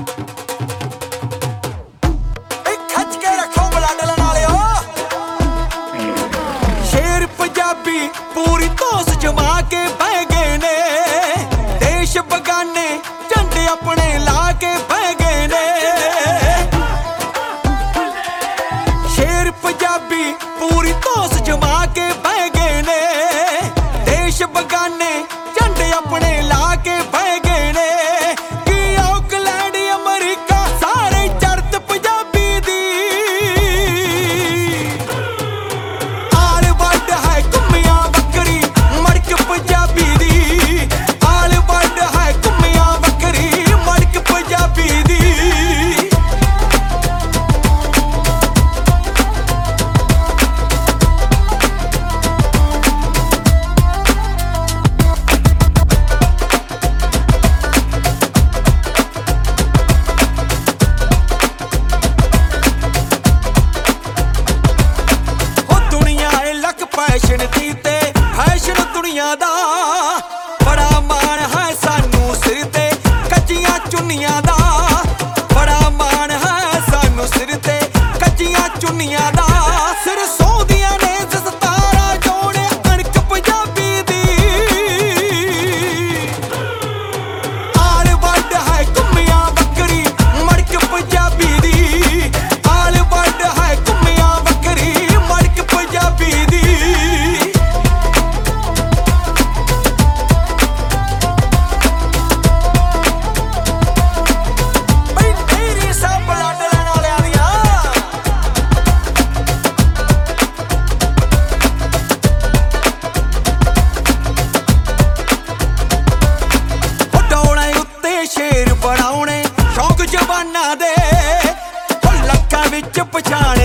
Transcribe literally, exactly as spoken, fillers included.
खच के रखो ब्लड नालियो शेर पंजाबी पूरी धौंस जमा के बह गए ने देश बगाने झंडे अपने ला के बह गए ने शेर पंजाबी पूरी धौंस जमा के बह गए ने देश बगाने झंडे अपने ला के बह गए ने कि ऑकलैंड अमरीका सारे चढ़त पंजाबी दी आल वड है घुम्मियां बकरी मड़क पंजाबी दी आल वड है घुम्मियां बकरी मड़क पंजाबी दी फैशन दी ते फैशन दुनिया दा बड़ा मान है सानू सिर ते कच्चियां चुन्नियां दा बड़ा मान है सानू सिर ते कच्चियां चुन्नियां दा सिर सौंदियां ने सतारा जोड़े कणक पंजाबी दी आल वड है घुम्मियां बकरी मड़क पंजाबी दी आल वड है घुम्मियां बकरी मड़क पंजाबी दी शेर बनाउणे शौक जवाना दे लक्कां विच पछाण